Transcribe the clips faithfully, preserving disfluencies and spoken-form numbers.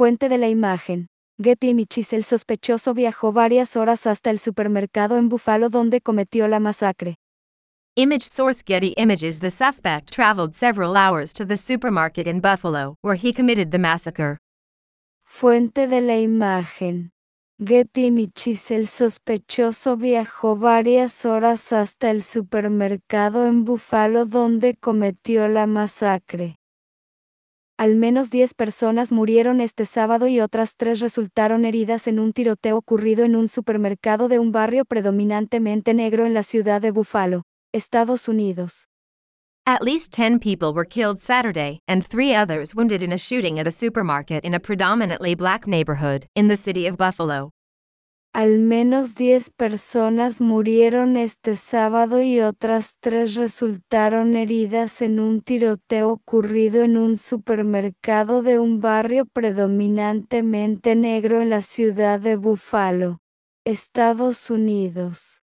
Fuente de la imagen. Getty Images. El sospechoso viajó varias horas hasta el supermercado en Buffalo donde cometió la masacre. Image source Getty Images. The suspect traveled several hours to the supermarket in Buffalo, where he committed the massacre. Fuente de la imagen. Getty Images. El sospechoso viajó varias horas hasta el supermercado en Buffalo donde cometió la masacre. Al menos diez personas murieron este sábado y otras tres resultaron heridas en un tiroteo ocurrido en un supermercado de un barrio predominantemente negro en la ciudad de Buffalo, Estados Unidos. At least ten people were killed Saturday and three others wounded in a shooting at a supermarket in a predominantly black neighborhood in the city of Buffalo. Al menos diez personas murieron este sábado y otras tres resultaron heridas en un tiroteo ocurrido en un supermercado de un barrio predominantemente negro en la ciudad de Buffalo, Estados Unidos.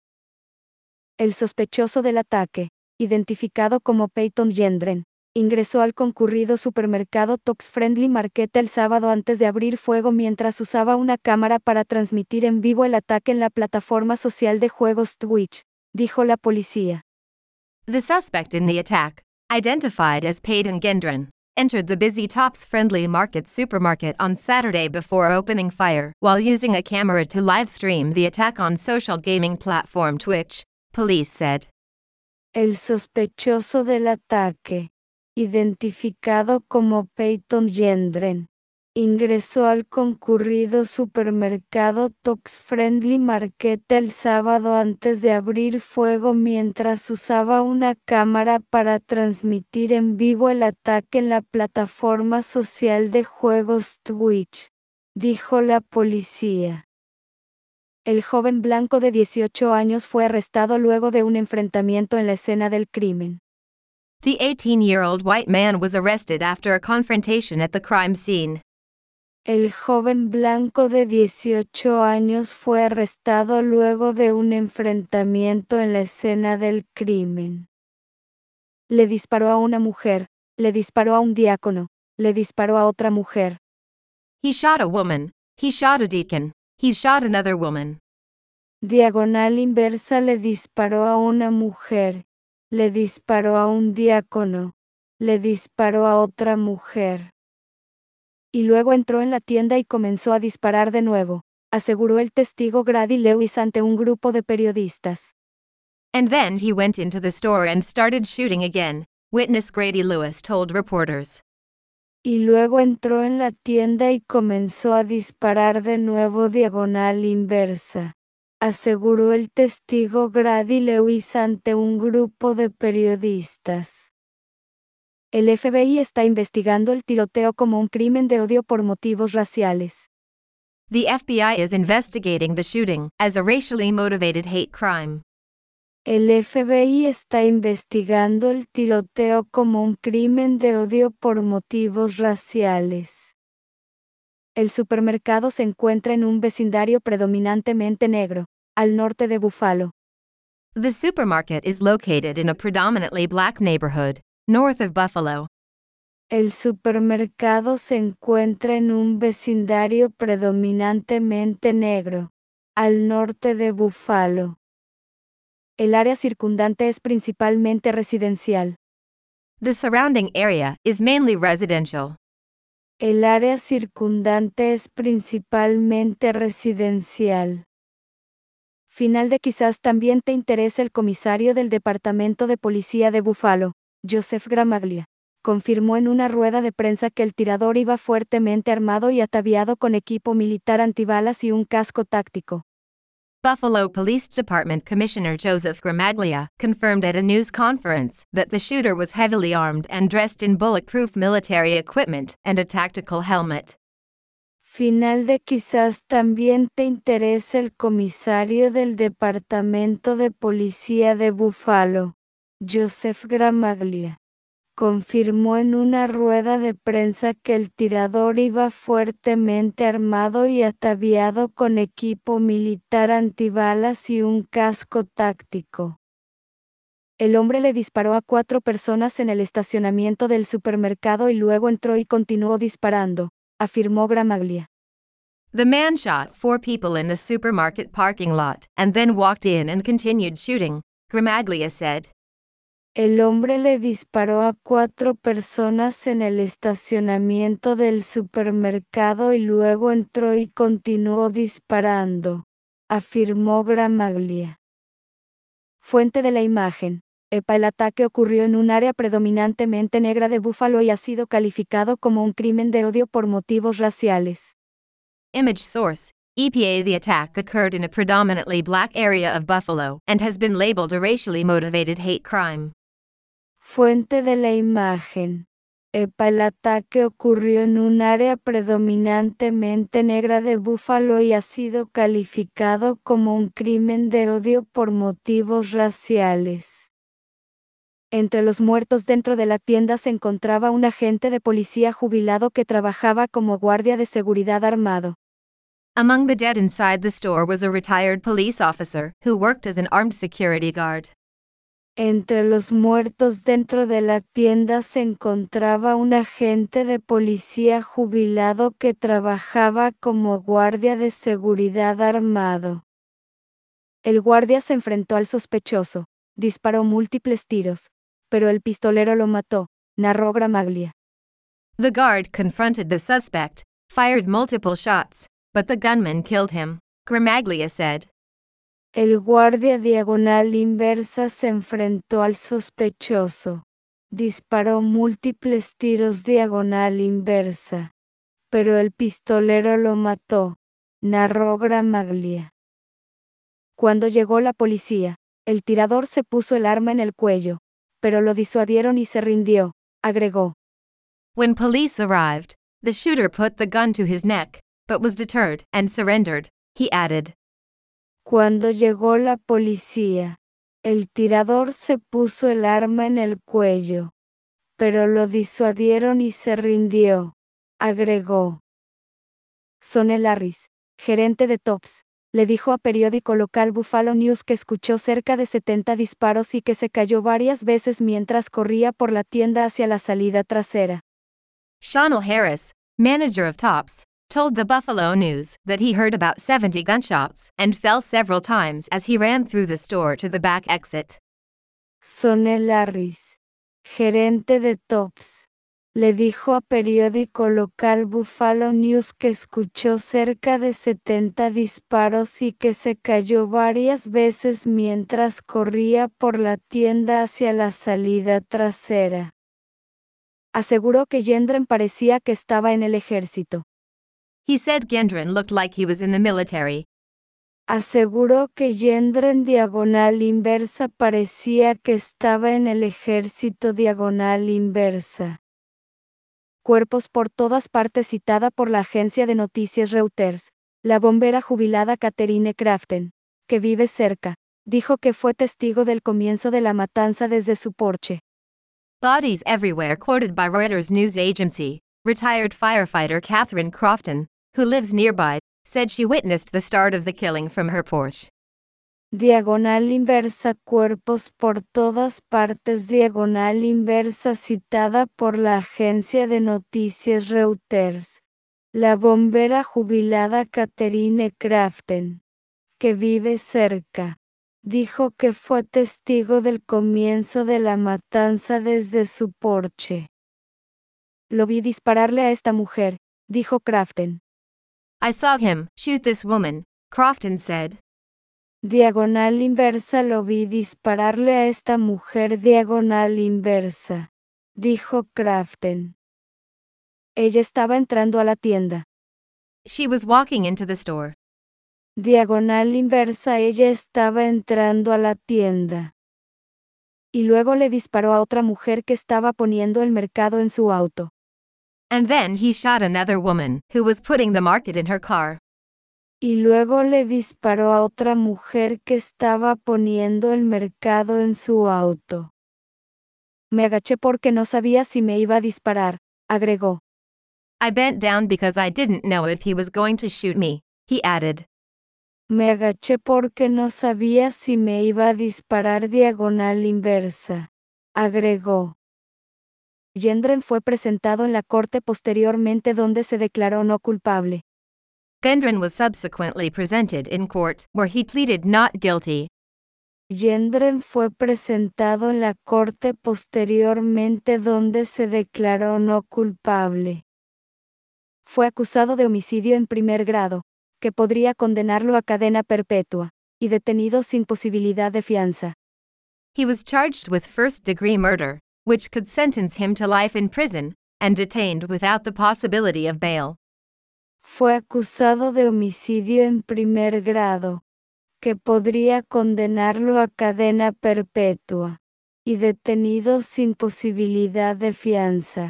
El sospechoso del ataque, identificado como Peyton Gendron, ingresó al concurrido supermercado Tox Friendly Market el sábado antes de abrir fuego mientras usaba una cámara para transmitir en vivo el ataque en la plataforma social de juegos Twitch, dijo la policía. The suspect in the attack, identified as Peyton Gendron, entered the busy Tops Friendly Market supermarket on Saturday before opening fire while using a camera to live stream the attack on social gaming platform Twitch, police said. El sospechoso del ataque, identificado como Peyton Gendron, ingresó al concurrido supermercado Tox Friendly Market el sábado antes de abrir fuego mientras usaba una cámara para transmitir en vivo el ataque en la plataforma social de juegos Twitch, dijo la policía. El joven blanco de dieciocho años fue arrestado luego de un enfrentamiento en la escena del crimen. The eighteen-year-old white man was arrested after a confrontation at the crime scene. El joven blanco de dieciocho años fue arrestado luego de un enfrentamiento en la escena del crimen. Le disparó a una mujer, le disparó a un diácono, le disparó a otra mujer. He shot a woman, he shot a deacon, he shot another woman. Diagonal inversa. Le disparó a una mujer, le disparó a un diácono, le disparó a otra mujer. Y luego entró en la tienda y comenzó a disparar de nuevo, aseguró el testigo Grady Lewis ante un grupo de periodistas. And then he went into the store and started shooting again, witness Grady Lewis told reporters. Y luego entró en la tienda y comenzó a disparar de nuevo diagonal inversa, aseguró el testigo Grady Lewis ante un grupo de periodistas. El F B I está investigando el tiroteo como un crimen de odio por motivos raciales. The F B I is investigating the shooting as a racially motivated hate crime. El F B I está investigando el tiroteo como un crimen de odio por motivos raciales. El supermercado se encuentra en un vecindario predominantemente negro, al norte de Buffalo. The supermarket is located in a predominantly black neighborhood, north of Buffalo. El supermercado se encuentra en un vecindario predominantemente negro, al norte de Buffalo. El área circundante es principalmente residencial. The surrounding area is mainly residential. El área circundante es principalmente residencial. Final de quizás también te interese el comisario del Departamento de Policía de Buffalo, Joseph Gramaglia, confirmó en una rueda de prensa que el tirador iba fuertemente armado y ataviado con equipo militar antibalas y un casco táctico. Buffalo Police Department Commissioner Joseph Gramaglia confirmed at a news conference that the shooter was heavily armed and dressed in bulletproof military equipment and a tactical helmet. Final de quizás también te interese el comisario del Departamento de Policía de Buffalo, Joseph Gramaglia, confirmó en una rueda de prensa que el tirador iba fuertemente armado y ataviado con equipo militar antibalas y un casco táctico. El hombre le disparó a cuatro personas en el estacionamiento del supermercado y luego entró y continuó disparando, afirmó Gramaglia. The man shot four people in the supermarket parking lot and then walked in and continued shooting, Gramaglia said. El hombre le disparó a cuatro personas en el estacionamiento del supermercado y luego entró y continuó disparando, afirmó Gramaglia. Fuente de la imagen. El ataque ocurrió en un área predominantemente negra de Buffalo y ha sido calificado como un crimen de odio por motivos raciales. Image source. E P A. The attack occurred in a predominantly black area of Buffalo and has been labeled a racially motivated hate crime. Fuente de la imagen. El ataque ocurrió en un área predominantemente negra de Buffalo y ha sido calificado como un crimen de odio por motivos raciales. Entre los muertos dentro de la tienda se encontraba un agente de policía jubilado que trabajaba como guardia de seguridad armado. Among the dead inside the store was a retired police officer who worked as an armed security guard. Entre los muertos dentro de la tienda se encontraba un agente de policía jubilado que trabajaba como guardia de seguridad armado. El guardia se enfrentó al sospechoso, disparó múltiples tiros, pero el pistolero lo mató, narró Gramaglia. The guard confronted the suspect, fired multiple shots, but the gunman killed him, Gramaglia said. El guardia diagonal inversa se enfrentó al sospechoso, disparó múltiples tiros diagonal inversa, pero el pistolero lo mató, narró Gramaglia. Cuando llegó la policía, el tirador se puso el arma en el cuello, pero lo disuadieron y se rindió, agregó. When police arrived, the shooter put the gun to his neck, but was deterred and surrendered, he added. Cuando llegó la policía, el tirador se puso el arma en el cuello, pero lo disuadieron y se rindió, agregó. Sonny Larris, gerente de Tops, le dijo a periódico local Buffalo News que escuchó cerca de setenta disparos y que se cayó varias veces mientras corría por la tienda hacia la salida trasera. Shonell Harris, manager of Tops, told the Buffalo News that he heard about seventy gunshots and fell several times as he ran through the store to the back exit. Sonny Larris, gerente de Tops, le dijo a periódico local Buffalo News que escuchó cerca de setenta disparos y que se cayó varias veces mientras corría por la tienda hacia la salida trasera. Aseguró que Gendron parecía que estaba en el ejército. He said Gendron looked like he was in the military. Aseguró que Gendron diagonal inversa parecía que estaba en el ejército diagonal inversa. Cuerpos por todas partes citada por la agencia de noticias Reuters, la bombera jubilada Catherine Crafton, que vive cerca, dijo que fue testigo del comienzo de la matanza desde su porche. Bodies everywhere quoted by Reuters news agency, retired firefighter Catherine Crofton, who lives nearby, said she witnessed the start of the killing from her porch. Diagonal inversa cuerpos por todas partes diagonal inversa citada por la agencia de noticias Reuters, la bombera jubilada Catherine Crafton, que vive cerca, dijo que fue testigo del comienzo de la matanza desde su porche. Lo vi dispararle a esta mujer, dijo Crafton. I saw him shoot this woman, Crofton said. Diagonal inversa lo vi dispararle a esta mujer diagonal inversa, dijo Crafton. Ella estaba entrando a la tienda. She was walking into the store. Diagonal inversa ella estaba entrando a la tienda. Y luego le disparó a otra mujer que estaba poniendo el mercado en su auto. And then he shot another woman who was putting the market in her car. Y luego le disparó a otra mujer que estaba poniendo el mercado en su auto. Me agaché porque no sabía si me iba a disparar, agregó. I bent down because I didn't know if he was going to shoot me, he added. Me agaché porque no sabía si me iba a disparar diagonal inversa, agregó. Gendron fue presentado en la corte posteriormente donde se declaró no culpable. Gendron was subsequently presented in court, where he pleaded not guilty. Gendron fue presentado en la corte posteriormente donde se declaró no culpable. Fue acusado de homicidio en primer grado, que podría condenarlo a cadena perpetua, y detenido sin posibilidad de fianza. He was charged with first-degree murder, which could sentence him to life in prison, and detained without the possibility of bail. Fue acusado de homicidio en primer grado, que podría condenarlo a cadena perpetua, y detenido sin posibilidad de fianza.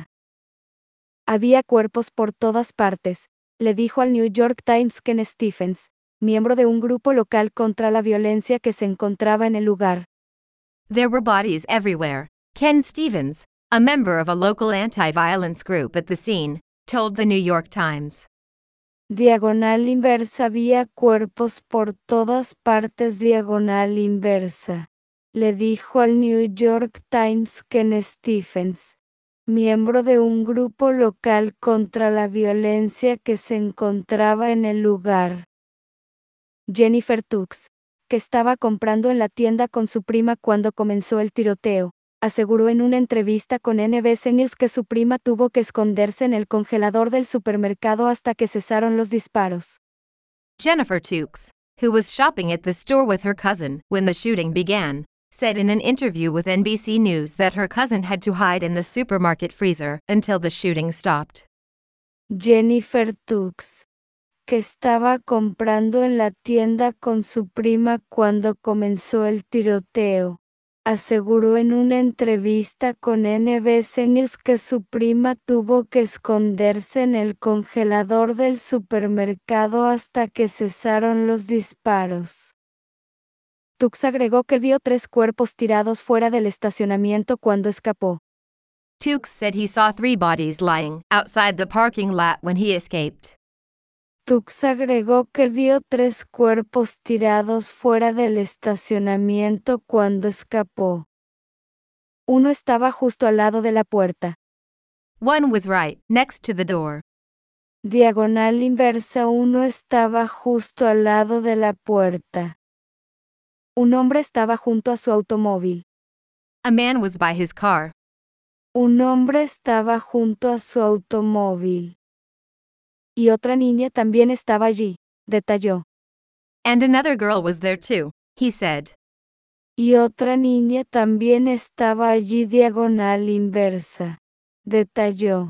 Había cuerpos por todas partes, le dijo al New York Times Ken Stephens, miembro de un grupo local contra la violencia que se encontraba en el lugar. There were bodies everywhere, Ken Stephens, a member of a local anti-violence group at the scene, told the New York Times. Diagonal inversa. Había cuerpos por todas partes. Diagonal inversa. Le dijo al New York Times Ken Stephens, miembro de un grupo local contra la violencia que se encontraba en el lugar. Jennifer Tux, que estaba comprando en la tienda con su prima cuando comenzó el tiroteo, aseguró en una entrevista con N B C News que su prima tuvo que esconderse en el congelador del supermercado hasta que cesaron los disparos. Jennifer Tux, who was shopping at the store with her cousin when the shooting began, said in an interview with N B C News that her cousin had to hide in the supermarket freezer until the shooting stopped. Jennifer Tux, que estaba comprando en la tienda con su prima cuando comenzó el tiroteo, aseguró en una entrevista con N B C News que su prima tuvo que esconderse en el congelador del supermercado hasta que cesaron los disparos. Tux agregó que vio tres cuerpos tirados fuera del estacionamiento cuando escapó. Tux said he saw three bodies lying outside the parking lot when he escaped. Tux agregó que vio tres cuerpos tirados fuera del estacionamiento cuando escapó. Uno estaba justo al lado de la puerta. One was right next to the door. Diagonal inversa. Uno estaba justo al lado de la puerta. Un hombre estaba junto a su automóvil. A man was by his car. Un hombre estaba junto a su automóvil. Y otra niña también estaba allí, detalló. And another girl was there too, he said. Y otra niña también estaba allí. Diagonal inversa, detalló.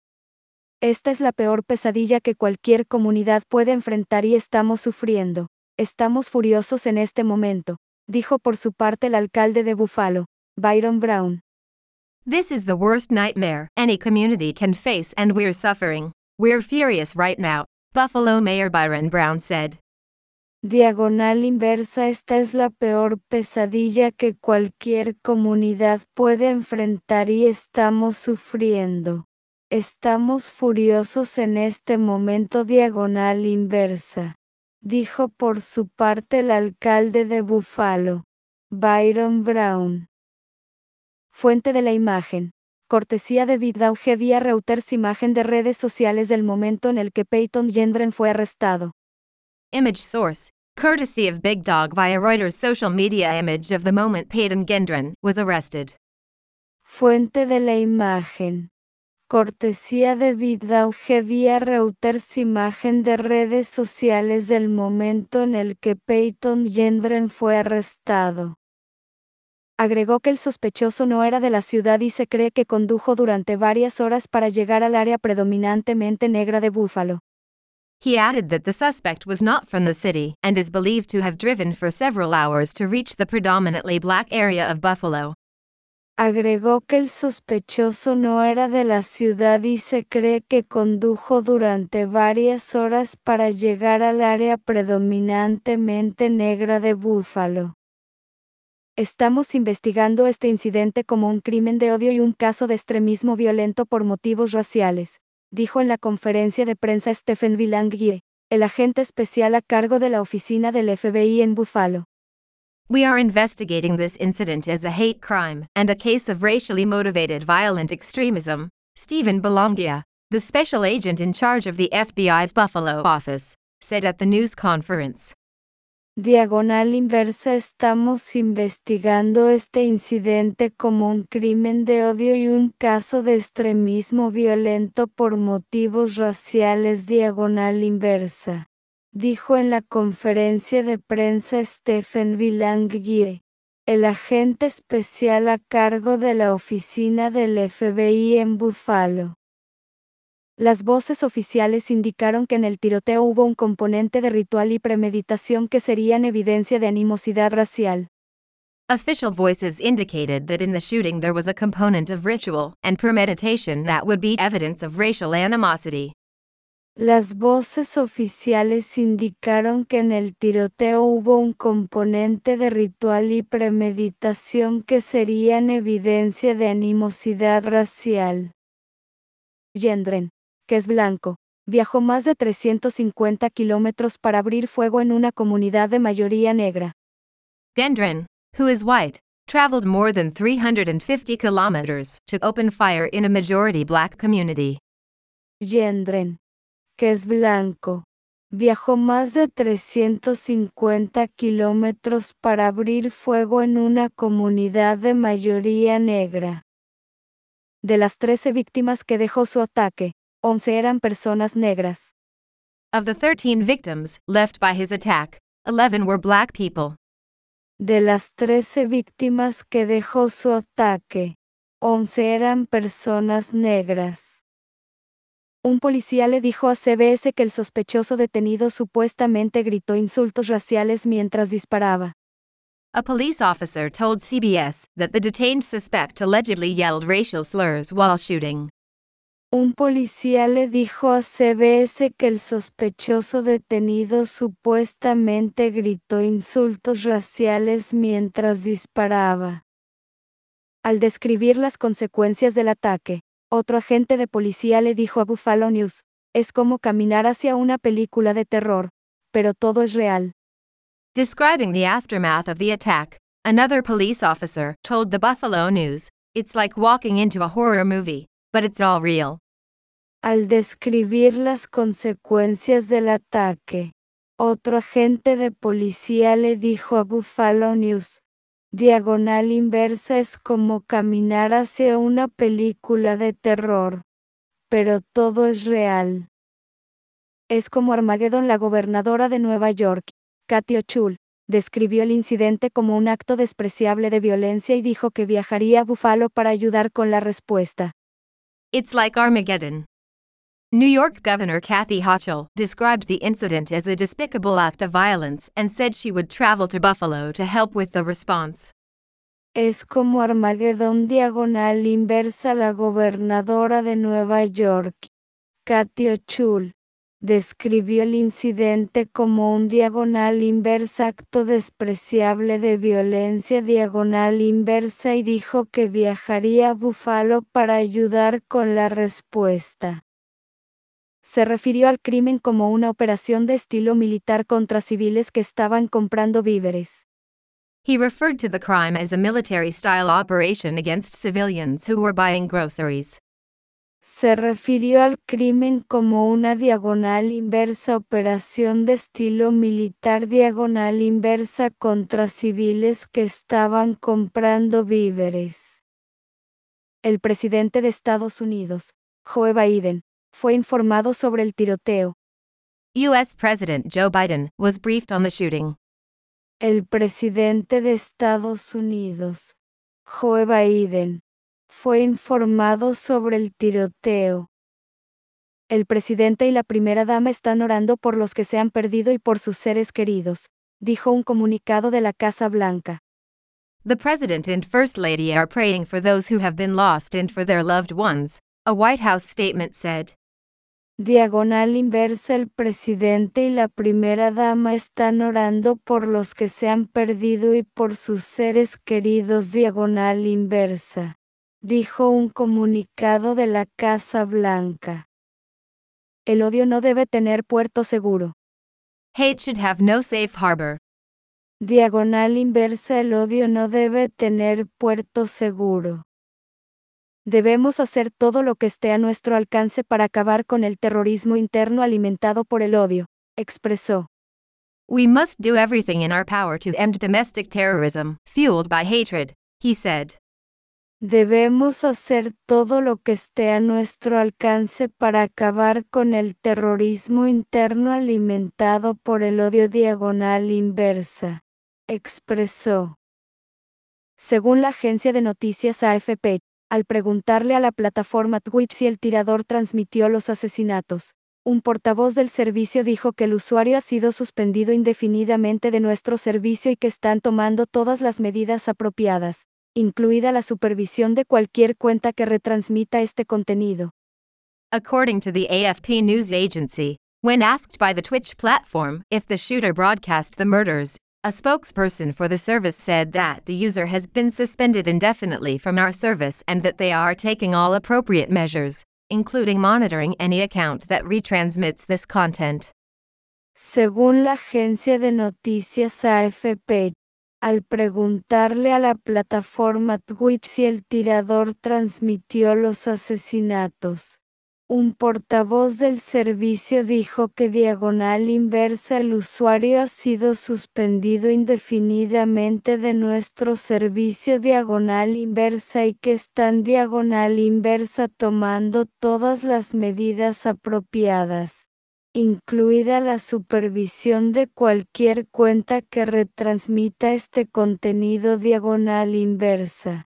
Esta es la peor pesadilla que cualquier comunidad puede enfrentar y estamos sufriendo. Estamos furiosos en este momento, dijo por su parte el alcalde de Buffalo, Byron Brown. This is the worst nightmare any community can face and we're suffering. We're furious right now, Buffalo Mayor Byron Brown said. Diagonal inversa. Esta es la peor pesadilla que cualquier comunidad puede enfrentar y estamos sufriendo. Estamos furiosos en este momento. Diagonal inversa, dijo por su parte el alcalde de Buffalo, Byron Brown. Fuente de la imagen. Cortesía de Vidauge vía Reuters. Imagen de redes sociales del momento en el que Peyton Gendron fue arrestado. Image source, courtesy of Big Dog via Reuters. Social media image of the moment Peyton Gendron was arrested. Fuente de la imagen. Cortesía de Vidauge vía Reuters. Imagen de redes sociales del momento en el que Peyton Gendron fue arrestado. Agregó que el sospechoso no era de la ciudad y se cree que condujo durante varias horas para llegar al área predominantemente negra de Buffalo. He added that the suspect was not from the city and is believed to have driven for several hours to reach the predominantly black area of Buffalo. Agregó que el sospechoso no era de la ciudad y se cree que condujo durante varias horas para llegar al área predominantemente negra de Buffalo. Estamos investigando este incidente como un crimen de odio y un caso de extremismo violento por motivos raciales, dijo en la conferencia de prensa Stephen Villangie, el agente especial a cargo de la oficina del F B I en Buffalo. We are investigating this incident as a hate crime and a case of racially motivated violent extremism, Stephen Belongia, the special agent in charge of the F B I's Buffalo office, said at the news conference. Diagonal inversa. Estamos investigando este incidente como un crimen de odio y un caso de extremismo violento por motivos raciales. Diagonal inversa, dijo en la conferencia de prensa Stephen Belongia, el agente especial a cargo de la oficina del F B I en Buffalo. Las voces oficiales indicaron que en el tiroteo hubo un componente de ritual y premeditación que serían evidencia de animosidad racial. Official voices indicated that in the shooting there was a component of ritual and premeditation that would be evidence of racial animosity. Las voces oficiales indicaron que en el tiroteo hubo un componente de ritual y premeditación que serían evidencia de animosidad racial. Gendron, que es blanco, viajó más de trescientos cincuenta kilómetros para abrir fuego en una comunidad de mayoría negra. Gendron, who is white, traveled more than three hundred fifty kilometers to open fire in a majority black community. Gendron, que es blanco, viajó más de trescientos cincuenta kilómetros para abrir fuego en una comunidad de mayoría negra. De las trece víctimas que dejó su ataque, once eran personas negras. Of the thirteen victims left by his attack, eleven were black people. De las trece víctimas que dejó su ataque, once eran personas negras. Un policía le dijo a C B S que el sospechoso detenido supuestamente gritó insultos raciales mientras disparaba. A police officer told C B S that the detained suspect allegedly yelled racial slurs while shooting. Un policía le dijo a C B S que el sospechoso detenido supuestamente gritó insultos raciales mientras disparaba. Al describir las consecuencias del ataque, otro agente de policía le dijo a Buffalo News, es como caminar hacia una película de terror, pero todo es real. Describing the aftermath of the attack, another police officer told the Buffalo News, it's like walking into a horror movie, but it's all real. Al describir las consecuencias del ataque, otro agente de policía le dijo a Buffalo News, diagonal inversa es como caminar hacia una película de terror, pero todo es real. Es como Armageddon. La gobernadora de Nueva York, Kathy Hochul, describió el incidente como un acto despreciable de violencia y dijo que viajaría a Buffalo para ayudar con la respuesta. It's like Armageddon. New York Governor Kathy Hochul described the incident as a despicable act of violence and said she would travel to Buffalo to help with the response. Es como Armageddon. Diagonal inversa. La gobernadora de Nueva York, Kathy Hochul, describió el incidente como un diagonal inversa acto despreciable de violencia diagonal inversa y dijo que viajaría a Buffalo para ayudar con la respuesta. Se refirió al crimen como una operación de estilo militar contra civiles que estaban comprando víveres. He referred to the crime as a military-style operation against civilians who were buying groceries. Se refirió al crimen como una diagonal inversa operación de estilo militar diagonal inversa contra civiles que estaban comprando víveres. El presidente de Estados Unidos, Joe Biden, fue informado sobre el tiroteo. U S President Joe Biden was briefed on the shooting. El presidente de Estados Unidos, Joe Biden, fue informado sobre el tiroteo. El presidente y la primera dama están orando por los que se han perdido y por sus seres queridos, dijo un comunicado de la Casa Blanca. The President and First Lady are praying for those who have been lost and for their loved ones, a White House statement said. Diagonal inversa. El presidente y la primera dama están orando por los que se han perdido y por sus seres queridos. Diagonal inversa, dijo un comunicado de la Casa Blanca. El odio no debe tener puerto seguro. Hate should have no safe harbor. Diagonal inversa. El odio no debe tener puerto seguro. Debemos hacer todo lo que esté a nuestro alcance para acabar con el terrorismo interno alimentado por el odio, expresó. We must do everything in our power to end domestic terrorism, fueled by hatred, he said. Debemos hacer todo lo que esté a nuestro alcance para acabar con el terrorismo interno alimentado por el odio. Diagonal inversa, expresó. Según la agencia de noticias A F P, al preguntarle a la plataforma Twitch si el tirador transmitió los asesinatos, un portavoz del servicio dijo que el usuario ha sido suspendido indefinidamente de nuestro servicio y que están tomando todas las medidas apropiadas, incluida la supervisión de cualquier cuenta que retransmita este contenido. According to the A F P news agency, when asked by the Twitch platform if the shooter broadcast the murders, a spokesperson for the service said that the user has been suspended indefinitely from our service and that they are taking all appropriate measures, including monitoring any account that retransmits this content. Según la agencia de noticias A F P, al preguntarle a la plataforma Twitch si el tirador transmitió los asesinatos, un portavoz del servicio dijo que diagonal inversa el usuario ha sido suspendido indefinidamente de nuestro servicio diagonal inversa y que están diagonal inversa tomando todas las medidas apropiadas, incluida la supervisión de cualquier cuenta que retransmita este contenido diagonal inversa.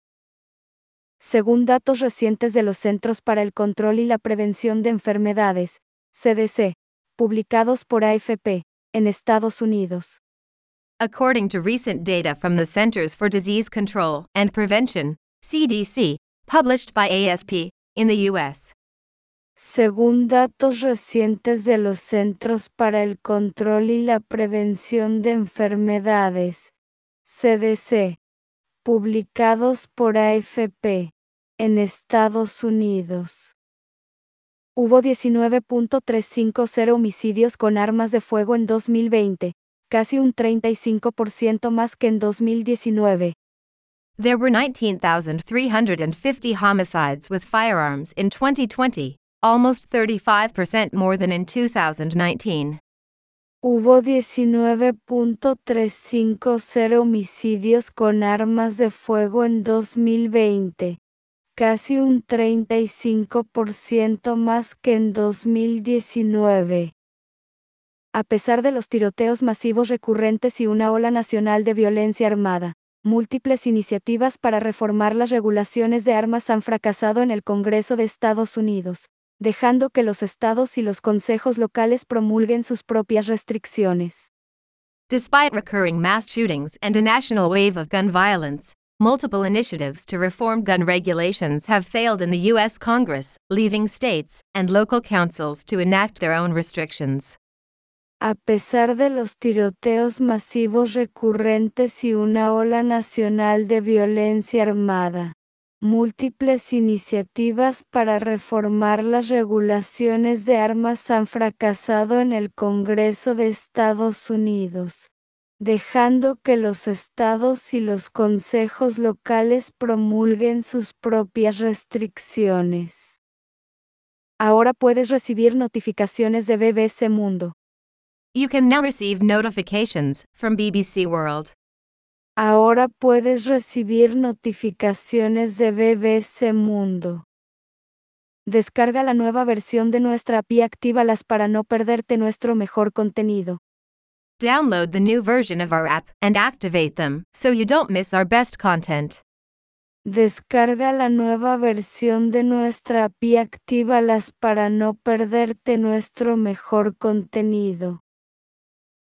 Según datos recientes de los Centros para el Control y la Prevención de Enfermedades, C D C, publicados por A F P, en Estados Unidos. According to recent data from the Centers for Disease Control and Prevention, C D C, published by A F P, in the U S Según datos recientes de los Centros para el Control y la Prevención de Enfermedades, C D C, publicados por A F P, en Estados Unidos. Hubo diecinueve punto trescientos cincuenta homicidios con armas de fuego en dos mil veinte, casi un treinta y cinco por ciento más que en dos mil diecinueve. There were nineteen thousand three hundred fifty homicides with firearms in twenty twenty, almost thirty-five percent more than in two thousand nineteen. Hubo diecinueve punto trescientos cincuenta homicidios con armas de fuego en dos mil veinte, casi un treinta y cinco por ciento más que en dos mil diecinueve. A pesar de los tiroteos masivos recurrentes y una ola nacional de violencia armada, múltiples iniciativas para reformar las regulaciones de armas han fracasado en el Congreso de Estados Unidos, dejando que los estados y los consejos locales promulguen sus propias restricciones. Despite recurring mass shootings and a national wave of gun violence, multiple initiatives to reform gun regulations have failed in the U S Congress, leaving states and local councils to enact their own restrictions. A pesar de los tiroteos masivos recurrentes y una ola nacional de violencia armada, múltiples iniciativas para reformar las regulaciones de armas han fracasado en el Congreso de Estados Unidos, dejando que los estados y los consejos locales promulguen sus propias restricciones. Ahora puedes recibir notificaciones de B B C Mundo. You can now receive notifications from B B C World. Ahora puedes recibir notificaciones de B B C Mundo. Descarga la nueva versión de nuestra app y actívalas para no perderte nuestro mejor contenido. Download the new version of our app and activate them so you don't miss our best content. Descarga la nueva versión de nuestra app y actívalas para no perderte nuestro mejor contenido.